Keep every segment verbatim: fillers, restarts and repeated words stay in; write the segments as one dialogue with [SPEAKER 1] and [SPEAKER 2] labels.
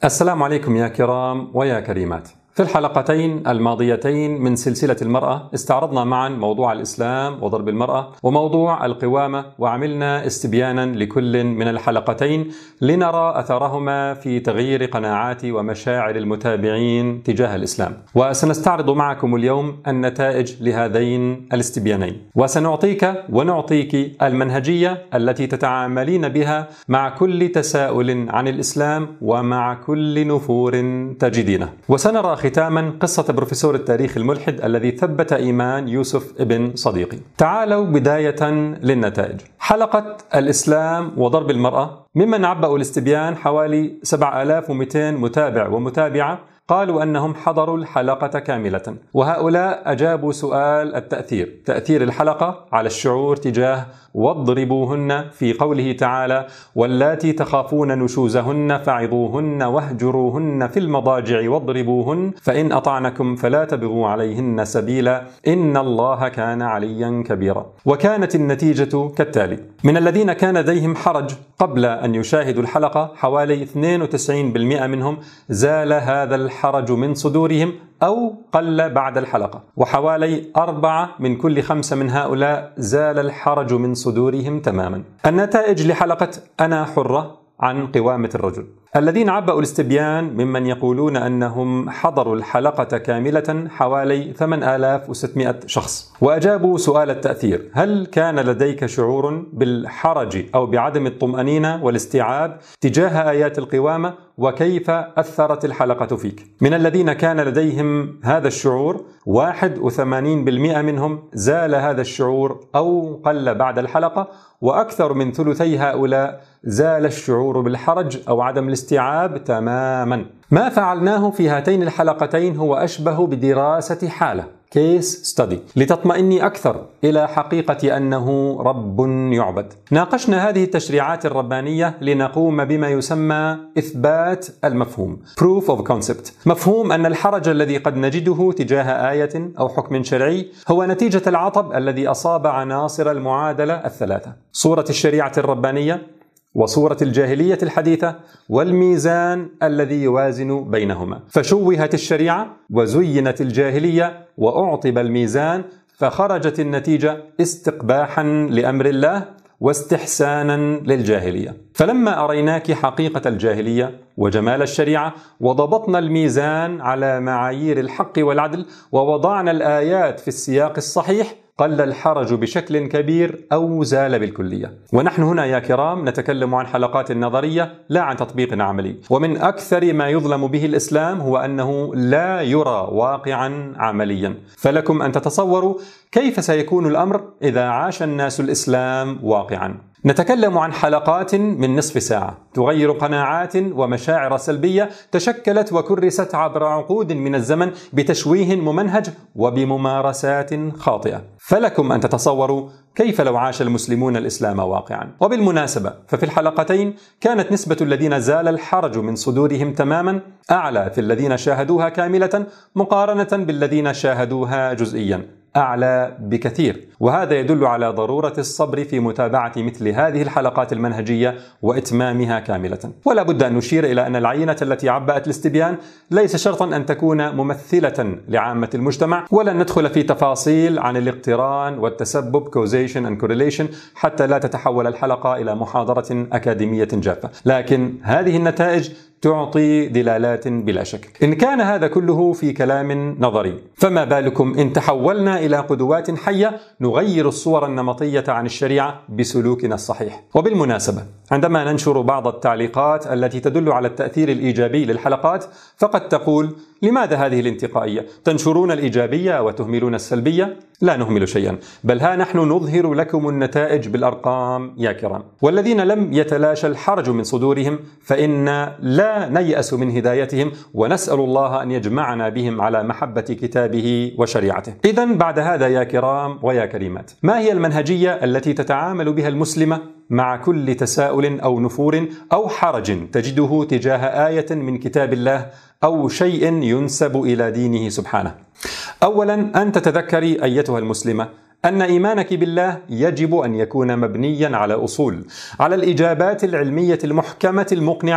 [SPEAKER 1] السلام عليكم يا كرام ويا كريمات. في الحلقتين الماضيتين من سلسلة المرأة استعرضنا معا موضوع الإسلام وضرب المرأة وموضوع القوامة، وعملنا استبيانا لكل من الحلقتين لنرى أثرهما في تغيير قناعات ومشاعر المتابعين تجاه الإسلام. وسنستعرض معكم اليوم النتائج لهذين الاستبيانين، وسنعطيك ونعطيك المنهجية التي تتعاملين بها مع كل تساؤل عن الإسلام ومع كل نفور تجدينه. وسنرى ختاما قصة بروفيسور التاريخ الملحد الذي ثبت إيمان يوسف ابن صديقي. تعالوا بداية للنتائج. حلقة الإسلام وضرب المرأة، ممن عبأوا الاستبيان حوالي سبعة آلاف ومئتين متابع ومتابعة قالوا أنهم حضروا الحلقة كاملة، وهؤلاء أجابوا سؤال التأثير، تأثير الحلقة على الشعور تجاه واضربوهن في قوله تعالى: واللاتي تخافون نشوزهن فعظوهن واهجروهن في المضاجع واضربوهن فإن أطعنكم فلا تبغوا عليهن سبيلا إن الله كان عليا كبيرا. وكانت النتيجة كالتالي: من الذين كان لديهم حرج قبل أن يشاهدوا الحلقة حوالي اثنين وتسعين بالمئة منهم زال هذا الحرج من صدورهم أو قل بعد الحلقة، وحوالي أربعة من كل خمسة من هؤلاء زال الحرج من صدورهم تماما. النتائج لحلقة أنا حرة عن قوامة الرجل. الذين عبأوا الاستبيان ممن يقولون أنهم حضروا الحلقة كاملة حوالي ثمانية آلاف وستمئة شخص، وأجابوا سؤال التأثير: هل كان لديك شعور بالحرج أو بعدم الطمأنينة والاستيعاب تجاه آيات القوامة، وكيف أثرت الحلقة فيك؟ من الذين كان لديهم هذا الشعور واحد وثمانين بالمئة منهم زال هذا الشعور أو قل بعد الحلقة، وأكثر من ثلثي هؤلاء زال الشعور بالحرج أو عدم الاستيعاب تماما. ما فعلناه في هاتين الحلقتين هو أشبه بدراسة حالة، كيس ستادي، لتطمئني أكثر إلى حقيقة أنه رب يعبد. ناقشنا هذه التشريعات الربانية لنقوم بما يسمى إثبات المفهوم، proof of concept، مفهوم أن الحرج الذي قد نجده تجاه آية أو حكم شرعي هو نتيجة العطب الذي أصاب عناصر المعادلة الثلاثة: صورة الشريعة الربانية، وصورة الجاهلية الحديثة، والميزان الذي يوازن بينهما. فشوهت الشريعة وزينت الجاهلية وأعطب الميزان، فخرجت النتيجة استقباحا لأمر الله واستحسانا للجاهلية. فلما أريناك حقيقة الجاهلية وجمال الشريعة وضبطنا الميزان على معايير الحق والعدل ووضعنا الآيات في السياق الصحيح، قل الحرج بشكل كبير أو زال بالكلية. ونحن هنا يا كرام نتكلم عن حلقات نظرية لا عن تطبيق عملي. ومن أكثر ما يظلم به الإسلام هو أنه لا يرى واقعا عمليا. فلكم أن تتصوروا كيف سيكون الأمر إذا عاش الناس الإسلام واقعا. نتكلم عن حلقات من نصف ساعة تغير قناعات ومشاعر سلبية تشكلت وكرست عبر عقود من الزمن بتشويه ممنهج وبممارسات خاطئة. فلكم أن تتصوروا كيف لو عاش المسلمون الإسلام واقعا. وبالمناسبة ففي الحلقتين كانت نسبة الذين زال الحرج من صدورهم تماما أعلى في الذين شاهدوها كاملة مقارنة بالذين شاهدوها جزئيا، أعلى بكثير. وهذا يدل على ضرورة الصبر في متابعة مثل هذه الحلقات المنهجية وإتمامها كاملة. ولا بد أن نشير إلى أن العينة التي عبأت الاستبيان ليس شرطا أن تكون ممثلة لعامة المجتمع، ولن ندخل في تفاصيل عن الاقتران والتسبب causation and correlation حتى لا تتحول الحلقة إلى محاضرة أكاديمية جافة، لكن هذه النتائج تعطي دلالات بلا شك. إن كان هذا كله في كلام نظري، فما بالكم إن تحولنا إلى قدوات حية نغير الصور النمطية عن الشريعة بسلوكنا الصحيح. وبالمناسبة عندما ننشر بعض التعليقات التي تدل على التأثير الإيجابي للحلقات، فقد تقول: لماذا هذه الانتقائية؟ تنشرون الإيجابية وتهملون السلبية؟ لا نهمل شيئا، بل ها نحن نظهر لكم النتائج بالأرقام يا كرام. والذين لم يتلاشى الحرج من صدورهم فإن لا نيأس من هدايتهم، ونسأل الله أن يجمعنا بهم على محبة كتابه وشريعته. إذن بعد هذا يا كرام ويا كريمات، ما هي المنهجية التي تتعامل بها المسلمة مع كل تساؤل أو نفور أو حرج تجده تجاه آية من كتاب الله أو شيء ينسب إلى دينه سبحانه؟ أولا أن تتذكري أيتها المسلمة أن إيمانك بالله يجب أن يكون مبنيا على أصول، على الإجابات العلمية المحكمة المقنعة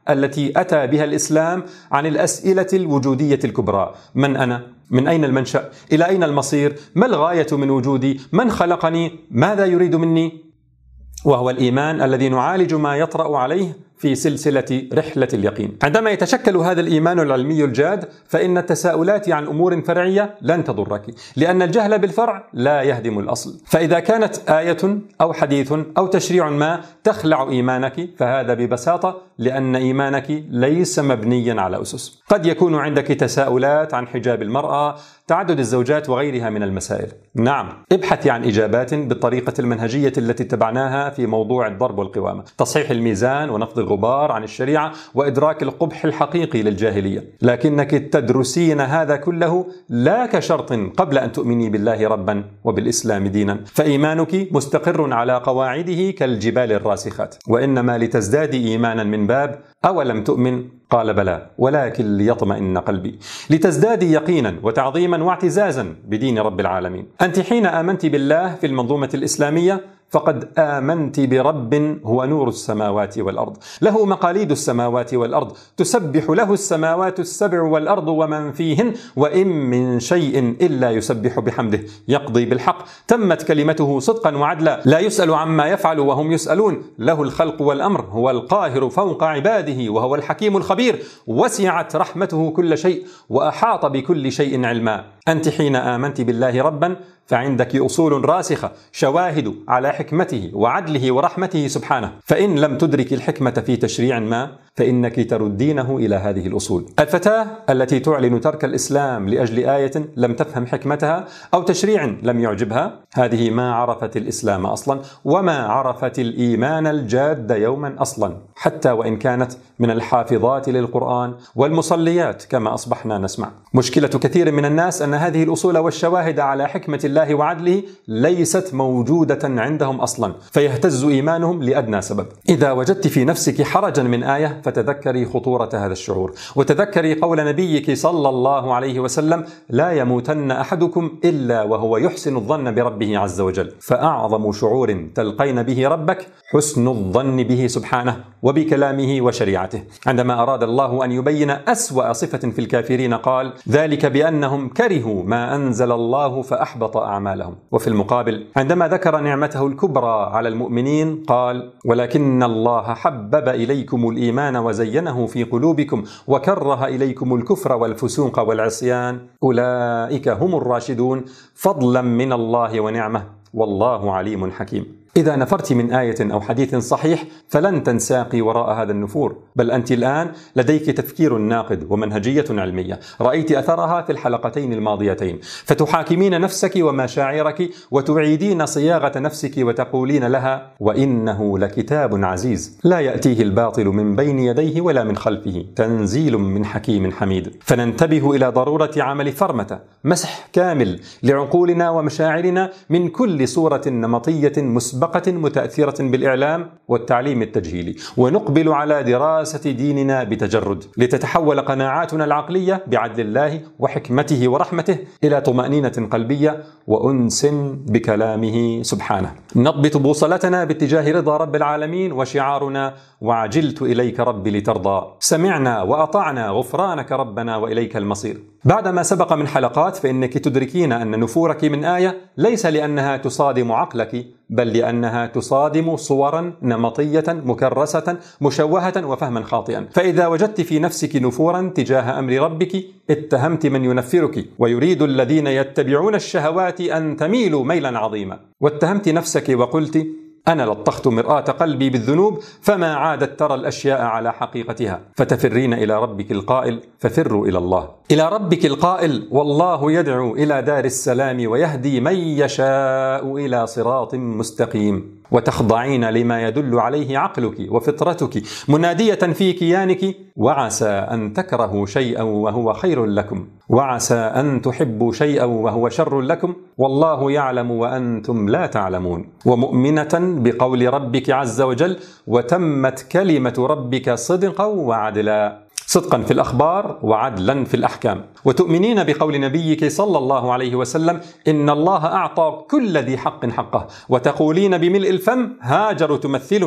[SPEAKER 1] التي أتى بها الإسلام عن الأسئلة الوجودية الكبرى: من أنا؟ من أين المنشأ؟ إلى أين المصير؟ ما الغاية من وجودي؟ من خلقني؟ ماذا يريد مني؟ وهو الإيمان الذي نعالج ما يطرأ عليه في سلسلة رحلة اليقين. عندما يتشكل هذا الإيمان العلمي الجاد، فإن التساؤلات عن أمور فرعية لن تضرك، لأن الجهل بالفرع لا يهدم الأصل. فإذا كانت آية أو حديث أو تشريع ما تخلع إيمانك، فهذا ببساطة لأن إيمانك ليس مبنيا على أسس. قد يكون عندك تساؤلات عن حجاب المرأة، تعدد الزوجات وغيرها من المسائل. نعم، ابحثي عن إجابات بالطريقة المنهجية التي اتبعناها في موضوع الضرب والقوامة: تصحيح الميزان ونفض الغبار عن الشريعة وإدراك القبح الحقيقي للجاهلية. لكنك تدرسين هذا كله لا كشرط قبل أن تؤمني بالله ربا وبالإسلام دينا، فإيمانك مستقر على قواعده كالجبال الراسخات، وإنما لتزدادي إيمانا من باب أولم تؤمن؟ قال بلى ولكن ليطمئن قلبي، لتزدادي يقينا وتعظيما واعتزازا بدين رب العالمين. أنت حين آمنت بالله في المنظومة الإسلامية فقد آمنت برب هو نور السماوات والأرض، له مقاليد السماوات والأرض، تسبح له السماوات السبع والأرض ومن فيهن، وإن من شيء إلا يسبح بحمده، يقضي بالحق، تمت كلمته صدقا وعدلا، لا يسأل عما يفعل وهم يسألون، له الخلق والأمر، هو القاهر فوق عباده وهو الحكيم الخبير، وسعت رحمته كل شيء وأحاط بكل شيء علما. أنت حين آمنت بالله ربا فعندك أصول راسخة، شواهد على حكمته وعدله ورحمته سبحانه، فإن لم تدرك الحكمة في تشريع ما فإنك تردينه إلى هذه الأصول. الفتاة التي تعلن ترك الإسلام لأجل آية لم تفهم حكمتها أو تشريع لم يعجبها، هذه ما عرفت الإسلام أصلا وما عرفت الإيمان الجاد يوما أصلا، حتى وإن كانت من الحافظات للقرآن والمصليات كما أصبحنا نسمع. مشكلة كثير من الناس أن هذه الأصول والشواهد على حكمة الله وعدله ليست موجودة عندهم أصلا، فيهتز إيمانهم لأدنى سبب. إذا وجدت في نفسك حرجا من آية فتذكري خطورة هذا الشعور، وتذكري قول نبيك صلى الله عليه وسلم: لا يموتن أحدكم إلا وهو يحسن الظن بربه عز وجل. فأعظم شعور تلقين به ربك حسن الظن به سبحانه وبكلامه وشريعته. عندما أراد الله أن يبين أسوأ صفة في الكافرين قال: ذلك بأنهم كرهوا ما أنزل الله فأحبط أعمالهم. وفي المقابل عندما ذكر نعمته الكبرى على المؤمنين قال: ولكن الله حبب إليكم الإيمان وزينه في قلوبكم وكره إليكم الكفر والفسوق والعصيان أولئك هم الراشدون فضلا من الله ونعمه والله عليم حكيم. إذا نفرت من آية أو حديث صحيح فلن تنساقي وراء هذا النفور، بل أنت الآن لديك تفكير ناقد ومنهجية علمية رأيت أثرها في الحلقتين الماضيتين، فتحاكمين نفسك ومشاعرك وتعيدين صياغة نفسك وتقولين لها: وإنه لكتاب عزيز لا يأتيه الباطل من بين يديه ولا من خلفه تنزيل من حكيم حميد. فننتبه إلى ضرورة عمل فرمة مسح كامل لعقولنا ومشاعرنا من كل صورة نمطية مسبقة متأثرة بالإعلام والتعليم التجهيلي، ونقبل على دراسة ديننا بتجرد لتتحول قناعاتنا العقلية بعدل الله وحكمته ورحمته إلى طمأنينة قلبية وأنس بكلامه سبحانه. نضبط بوصلتنا باتجاه رضا رب العالمين وشعارنا: وعجلت إليك ربي لترضى، سمعنا وأطعنا غفرانك ربنا وإليك المصير. بعدما سبق من حلقات فإنك تدركين أن نفورك من آية ليس لأنها تصادم عقلك، بل لأنها تصادم صورا نمطية مكرسة مشوهة وفهما خاطئا. فإذا وجدت في نفسك نفورا تجاه أمر ربك اتهمت من ينفرك، ويريد الذين يتبعون الشهوات أن تميلوا ميلا عظيما، واتهمت نفسك وقلت: أنا لطخت مرآة قلبي بالذنوب فما عادت ترى الأشياء على حقيقتها. فتفرين إلى ربك القائل: ففروا إلى الله. إلى ربك القائل: والله يدعو إلى دار السلام ويهدي من يشاء إلى صراط مستقيم. وتخضعين لما يدل عليه عقلك وفطرتك منادية في كيانك: وعسى أن تكرهوا شيئا وهو خير لكم، وعسى أن تحبوا شيئا وهو شر لكم، والله يعلم وأنتم لا تعلمون. ومؤمنة بقول ربك عز وجل: وتمت كلمة ربك صدقا وعدلا، صدقا في الأخبار وعدلا في الأحكام. وتؤمنين بقول نبيك صلى الله عليه وسلم: إن الله أعطى كل ذي حق حقه، وتقولين بملء الفم: هاجر تمثلني.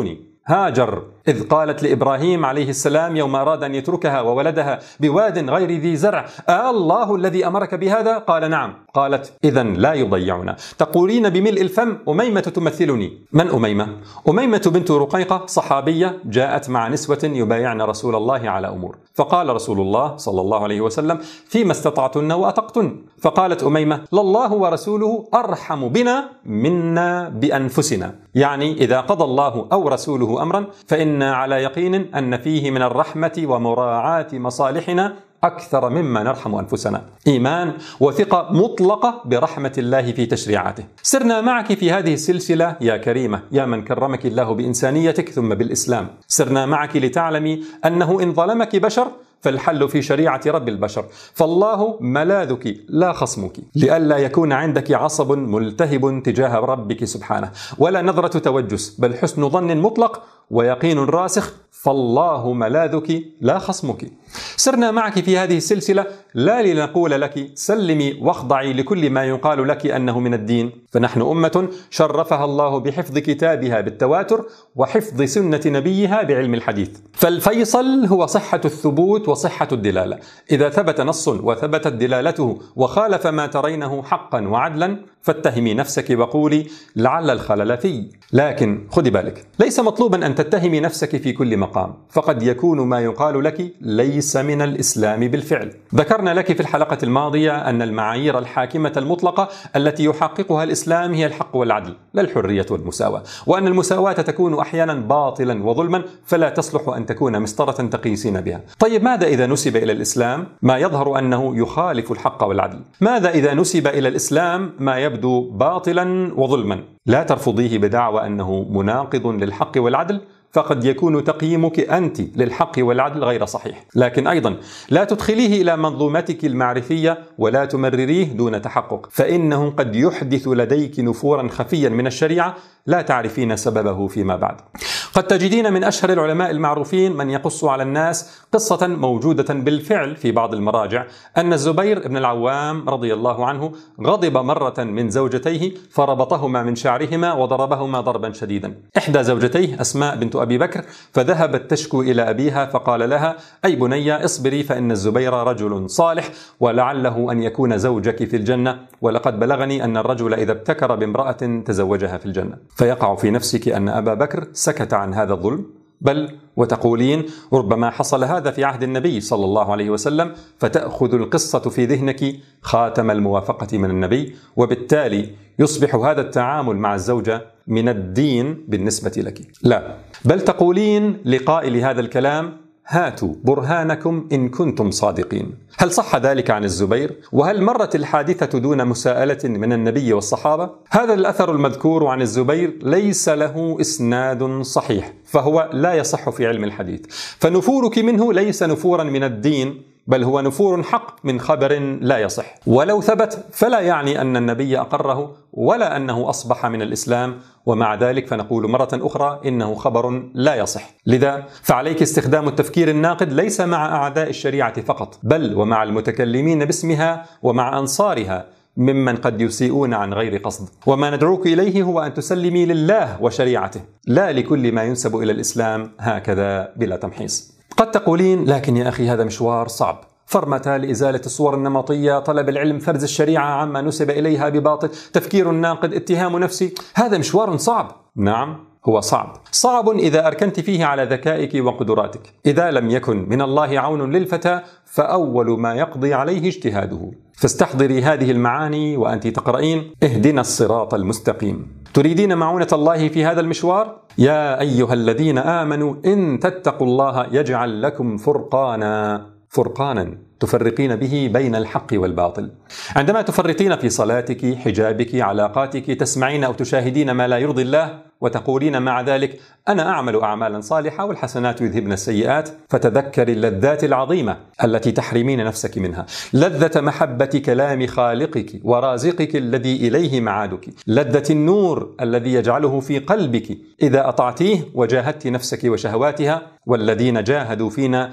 [SPEAKER 1] هاجر إذ قالت لإبراهيم عليه السلام يوم أراد أن يتركها وولدها بواد غير ذي زرع: آه الله الذي أمرك بهذا؟ قال: نعم. قالت: إذن لا يضيعنا. تقولين بملء الفم: أميمة تمثلني. من أميمة؟ أميمة بنت رقيقة، صحابية جاءت مع نسوة يبايعن رسول الله على أمور، فقال رسول الله صلى الله عليه وسلم: فيما استطعتن وأطقتن؟ فقالت أميمة: لله ورسوله أرحم بنا منا بأنفسنا، يعني إذا قضى الله أو رسوله أمرا فإن على يقين أن فيه من الرحمة ومراعاة مصالحنا أكثر مما نرحم أنفسنا. إيمان وثقة مطلقة برحمة الله في تشريعاته. سرنا معك في هذه السلسلة يا كريمة، يا من كرمك الله بإنسانيتك ثم بالإسلام. سرنا معك لتعلمي أنه إن ظلمك بشر فالحل في شريعة رب البشر، فالله ملاذك لا خصمك، لئلا يكون عندك عصب ملتهب تجاه ربك سبحانه، ولا نظرة توجس، بل حسن ظن مطلق ويقين راسخ، فالله ملاذك لا خصمك. سرنا معك في هذه السلسلة لا لنقول لك سلمي واخضعي لكل ما يقال لك أنه من الدين، فنحن أمة شرفها الله بحفظ كتابها بالتواتر وحفظ سنة نبيها بعلم الحديث، فالفيصل هو صحة الثبوت وصحة الدلالة. إذا ثبت نص وثبتت دلالته وخالف ما ترينه حقا وعدلا فاتهمي نفسك وقولي لعل الخلل في. لكن خذي بالك، ليس مطلوبا أن تتهمي نفسك في كل مقام، فقد يكون ما يقال لك ليس من الإسلام بالفعل. ذكرنا لك في الحلقة الماضية أن المعايير الحاكمة المطلقة التي يحققها الإسلام هي الحق والعدل، لا الحرية والمساواة، وأن المساواة تكون أحيانا باطلا وظلما فلا تصلح أن تكون مسطرة تقيسين بها. طيب ماذا إذا نسب إلى الإسلام ما يظهر أنه يخالف الحق والعدل؟ ماذا إذا نسب إلى الإسلام ما يبدو باطلا وظلما؟ لا ترفضيه بدعوى أنه مناقض للحق والعدل، فقد يكون تقييمك أنت للحق والعدل غير صحيح. لكن أيضا لا تدخليه إلى منظومتك المعرفية ولا تمرريه دون تحقق، فإنه قد يحدث لديك نفورا خفيا من الشريعة لا تعرفين سببه فيما بعد. قد تجدين من أشهر العلماء المعروفين من يقص على الناس قصة موجودة بالفعل في بعض المراجع أن الزبير بن العوام رضي الله عنه غضب مرة من زوجتيه فربطهما من شعرهما وضربهما ضربا شديدا. إحدى زوجتيه أسماء بنت أبي بكر فذهبت تشكو إلى أبيها فقال لها: أي بني اصبري فإن الزبير رجل صالح ولعله أن يكون زوجك في الجنة، ولقد بلغني أن الرجل إذا ابتكر بامرأة تزوجها في الجنة. فيقع في نفسك أن أبا بكر سكت عن هذا الظلم، بل وتقولين ربما حصل هذا في عهد النبي صلى الله عليه وسلم، فتأخذ القصة في ذهنك خاتم الموافقة من النبي، وبالتالي يصبح هذا التعامل مع الزوجة من الدين بالنسبة لك. لا، بل تقولين لقائل هذا الكلام: هاتوا برهانكم إن كنتم صادقين. هل صح ذلك عن الزبير؟ وهل مرت الحادثة دون مساءلة من النبي والصحابة؟ هذا الأثر المذكور عن الزبير ليس له إسناد صحيح، فهو لا يصح في علم الحديث، فنفورك منه ليس نفورا من الدين، بل هو نفور حق من خبر لا يصح. ولو ثبت فلا يعني أن النبي أقره ولا أنه أصبح من الإسلام، ومع ذلك فنقول مرة أخرى إنه خبر لا يصح. لذا فعليك استخدام التفكير الناقد ليس مع أعداء الشريعة فقط، بل ومع المتكلمين باسمها ومع أنصارها ممن قد يسيئون عن غير قصد. وما ندعوك إليه هو أن تسلمي لله وشريعته، لا لكل ما ينسب إلى الإسلام هكذا بلا تمحيص. قد تقولين: لكن يا أخي هذا مشوار صعب، فرمة لإزالة الصور النمطية، طلب العلم، فرز الشريعة عما نسب إليها بباطل، تفكير الناقد، اتهام نفسي، هذا مشوار صعب. نعم هو صعب، صعب إذا أركنت فيه على ذكائك وقدراتك. إذا لم يكن من الله عون للفتى فأول ما يقضي عليه اجتهاده. فاستحضري هذه المعاني وأنت تقرأين: اهدنا الصراط المستقيم. تريدين معونة الله في هذا المشوار؟ يا أيها الذين آمنوا إن تتقوا الله يجعل لكم فرقانا، فرقانا تفرقين به بين الحق والباطل. عندما تفرطين في صلاتك، حجابك، علاقاتك، تسمعين أو تشاهدين ما لا يرضي الله وتقولين مع ذلك: أنا أعمل أعمالا صالحة والحسنات يذهبن السيئات، فتذكري اللذات العظيمة التي تحرمين نفسك منها، لذة محبة كلام خالقك ورازقك الذي إليه معادك، لذة النور الذي يجعله في قلبك إذا أطعتيه وجاهدت نفسك وشهواتها، والذين جاهدوا فينا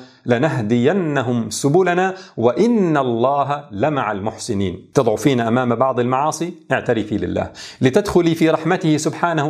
[SPEAKER 1] لنهدينهم سبلنا وإن الله لمع المحسنين. تضعفين أمام بعض المعاصي، اعترفي لله لتدخلي في رحمته سبحانه، إذ قال: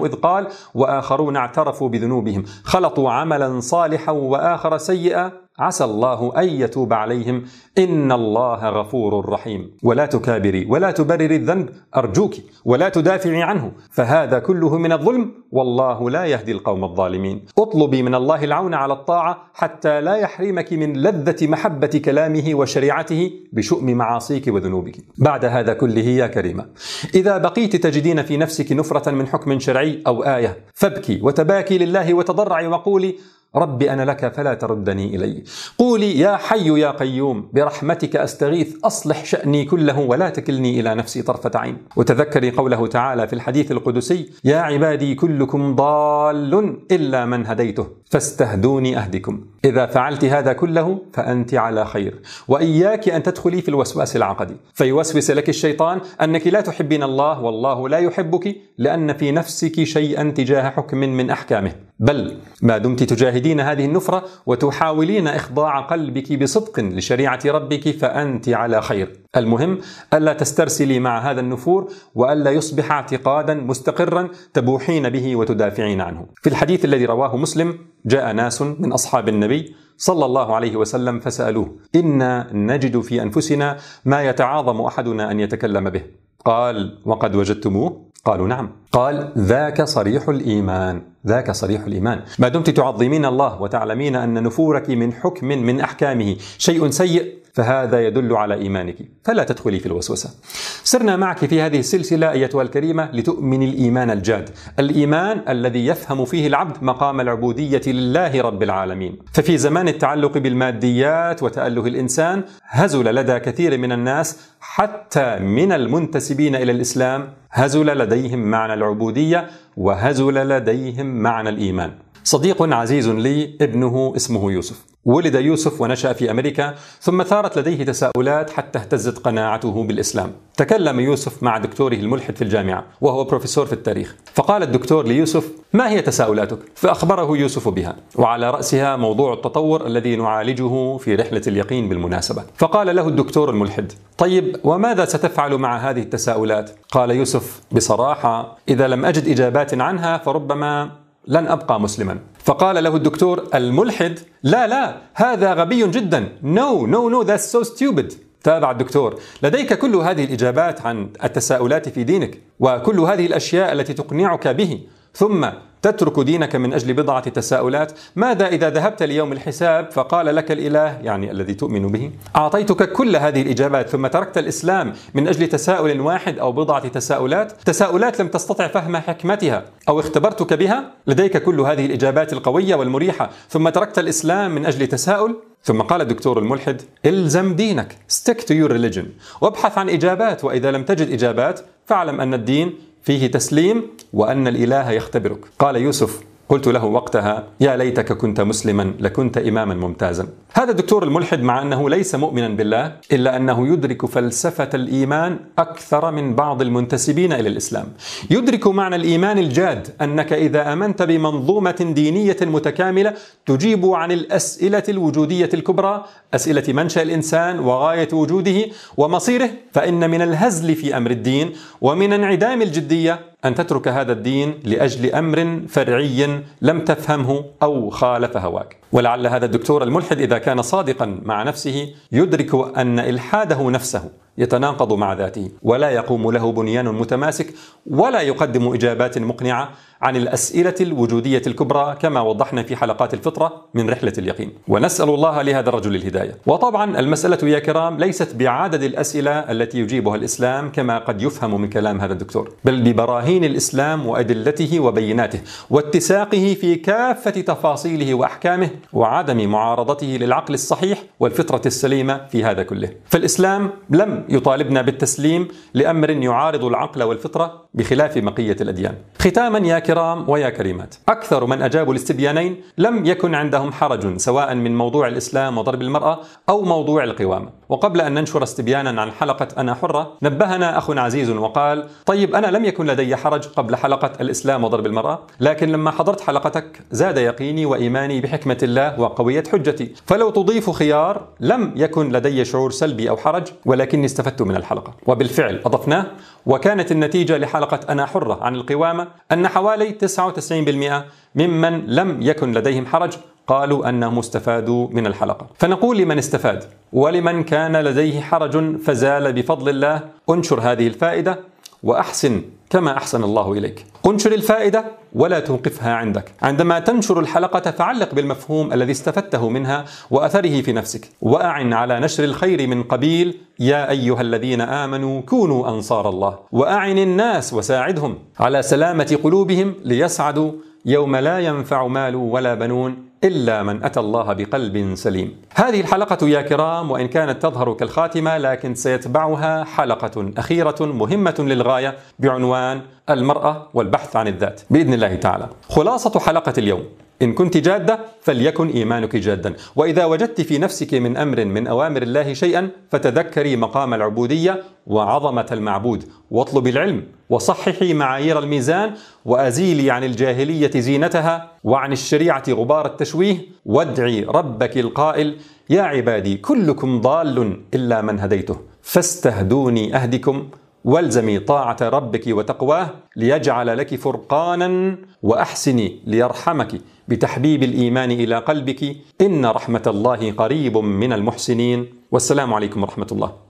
[SPEAKER 1] وآخرون اعترفوا بذنوبهم خلطوا عملا صالحا وآخر سيئا عسى الله أن يتوب عليهم إن الله غفور رحيم. ولا تكابري ولا تبرري الذنب أرجوك ولا تدافعي عنه فهذا كله من الظلم والله لا يهدي القوم الظالمين. اطلبي من الله العون على الطاعة حتى لا يحرمك من لذة محبة كلامه وشريعته بشؤم معاصيك وذنوبك. بعد هذا كله يا كريمة، إذا بقيت تجدين في نفسك نفرة من حكم شرعي أو آية فابكي وتباكي لله وتضرعي وقولي رب أنا لك فلا تردني إلي. قولي يا حي يا قيوم برحمتك أستغيث أصلح شأني كله ولا تكلني إلى نفسي طرفة عين. وتذكري قوله تعالى في الحديث القدسي يا عبادي كلكم ضال إلا من هديته فاستهدوني أهدكم. إذا فعلت هذا كله فأنت على خير. وإياك أن تدخلي في الوسواس العقدي فيوسوس لك الشيطان أنك لا تحبين الله والله لا يحبك لأن في نفسك شيئا تجاه حكم من أحكامه. بل ما دمت تجاهدين هذه النفرة وتحاولين إخضاع قلبك بصدق لشريعة ربك فأنت على خير. المهم ألا تسترسلي مع هذا النفور وألا يصبح اعتقادا مستقرا تبوحين به وتدافعين عنه. في الحديث الذي رواه مسلم جاء ناس من أصحاب النبي صلى الله عليه وسلم فسألوه إنا نجد في أنفسنا ما يتعاظم أحدنا أن يتكلم به. قال وقد وجدتموه؟ قالوا نعم. قال ذاك صريح الإيمان ذاك صريح الإيمان. ما دمت تعظمين الله وتعلمين أن نفورك من حكم من أحكامه شيء سيء فهذا يدل على إيمانك فلا تدخلي في الوسوسة. سرنا معك في هذه السلسلة أيتها الكريمة لتؤمن الإيمان الجاد، الإيمان الذي يفهم فيه العبد مقام العبودية لله رب العالمين. ففي زمان التعلق بالماديات وتأله الإنسان هزل لدى كثير من الناس حتى من المنتسبين إلى الإسلام هزل لديهم معنى العبودية وهزل لديهم معنى الإيمان. صديق عزيز لي ابنه اسمه يوسف، ولد يوسف ونشأ في أمريكا ثم ثارت لديه تساؤلات حتى اهتزت قناعته بالإسلام. تكلم يوسف مع دكتوره الملحد في الجامعة وهو بروفيسور في التاريخ، فقال الدكتور ليوسف ما هي تساؤلاتك؟ فأخبره يوسف بها وعلى رأسها موضوع التطور الذي نعالجه في رحلة اليقين بالمناسبة. فقال له الدكتور الملحد طيب وماذا ستفعل مع هذه التساؤلات؟ قال يوسف بصراحة إذا لم أجد إجابات عنها فربما لن أبقى مسلما. فقال له الدكتور الملحد لا لا هذا غبي جدا no no no that's so stupid. تابع الدكتور لديك كل هذه الإجابات عن التساؤلات في دينك وكل هذه الأشياء التي تقنعك به ثم تترك دينك من أجل بضعة تساؤلات. ماذا إذا ذهبت ليوم الحساب فقال لك الإله يعني الذي تؤمن به أعطيتك كل هذه الإجابات ثم تركت الإسلام من أجل تساؤل واحد أو بضعة تساؤلات تساؤلات لم تستطع فهم حكمتها أو اختبرتك بها؟ لديك كل هذه الإجابات القوية والمريحة ثم تركت الإسلام من أجل تساؤل؟ ثم قال الدكتور الملحد الزم دينك stick to your religion وابحث عن إجابات، وإذا لم تجد إجابات فاعلم أن الدين فيه تسليم وأن الإله يختبرك. قال يوسف قلت له وقتها يا ليتك كنت مسلما لكنت إماما ممتازا. هذا الدكتور الملحد مع أنه ليس مؤمنا بالله إلا أنه يدرك فلسفة الإيمان أكثر من بعض المنتسبين إلى الإسلام. يدرك معنى الإيمان الجاد أنك إذا آمنت بمنظومة دينية متكاملة تجيب عن الأسئلة الوجودية الكبرى أسئلة منشأ الإنسان وغاية وجوده ومصيره فإن من الهزل في أمر الدين ومن انعدام الجدية أن تترك هذا الدين لأجل أمر فرعي لم تفهمه أو خالف هواك. ولعل هذا الدكتور الملحد إذا كان صادقا مع نفسه يدرك أن إلحاده نفسه يتناقض مع ذاته ولا يقوم له بنيان متماسك ولا يقدم إجابات مقنعة عن الأسئلة الوجودية الكبرى كما وضحنا في حلقات الفطرة من رحلة اليقين. ونسأل الله لهذا الرجل الهداية. وطبعا المسألة يا كرام ليست بعدد الأسئلة التي يجيبها الإسلام كما قد يفهم من كلام هذا الدكتور، بل ببراهين الإسلام وأدلته وبيناته واتساقه في كافة تفاصيله وأحكامه وعدم معارضته للعقل الصحيح والفطرة السليمة في هذا كله. فالإسلام لم يطالبنا بالتسليم لأمر يعارض العقل والفطرة بخلاف بقية الأديان. ختاما يا كرام ويا كريمات، أكثر من أجابوا الاستبيانين لم يكن عندهم حرج سواء من موضوع الإسلام وضرب المرأة أو موضوع القوامة، وقبل أن ننشر استبيانا عن حلقة أنا حرة، نبهنا أخ عزيز وقال: طيب أنا لم يكن لدي حرج قبل حلقة الإسلام وضرب المرأة، لكن لما حضرت حلقتك زاد يقيني وإيماني بحكمة الله وقوية حجتي، فلو تضيف خيار لم يكن لدي شعور سلبي أو حرج، ولكني استفدت من الحلقة. وبالفعل أضفناه، وكانت النتيجة لحلقة أنا حرة عن القوامة أن حوالي تسعة وتسعين بالمئة ممن لم يكن لديهم حرج قالوا أنهم استفادوا من الحلقة. فنقول لمن استفاد ولمن كان لديه حرج فزال بفضل الله: انشر هذه الفائدة وأحسن كما أحسن الله إليك. انشر الفائدة ولا توقفها عندك. عندما تنشر الحلقة فعلق بالمفهوم الذي استفدته منها وأثره في نفسك، وأعن على نشر الخير من قبيل يا أيها الذين آمنوا كونوا أنصار الله، وأعن الناس وساعدهم على سلامة قلوبهم ليسعدوا يوم لا ينفع مال ولا بنون إلا من أتى الله بقلب سليم. هذه الحلقة يا كرام وإن كانت تظهر كالخاتمة، لكن سيتبعها حلقة أخيرة مهمة للغاية بعنوان المرأة والبحث عن الذات بإذن الله تعالى. خلاصة حلقة اليوم: إن كنت جادة فليكن إيمانك جادا، وإذا وجدت في نفسك من أمر من أوامر الله شيئا فتذكري مقام العبودية وعظمة المعبود، واطلب العلم، وصححي معايير الميزان، وأزيلي عن الجاهلية زينتها وعن الشريعة غبار التشويه، وادعي ربك القائل: يا عبادي كلكم ضال إلا من هديته فاستهدوني أهدكم، والزمي طاعة ربك وتقواه ليجعل لك فرقانا، وأحسني ليرحمك بتحبيب الإيمان إلى قلبك، إن رحمة الله قريب من المحسنين. والسلام عليكم ورحمة الله.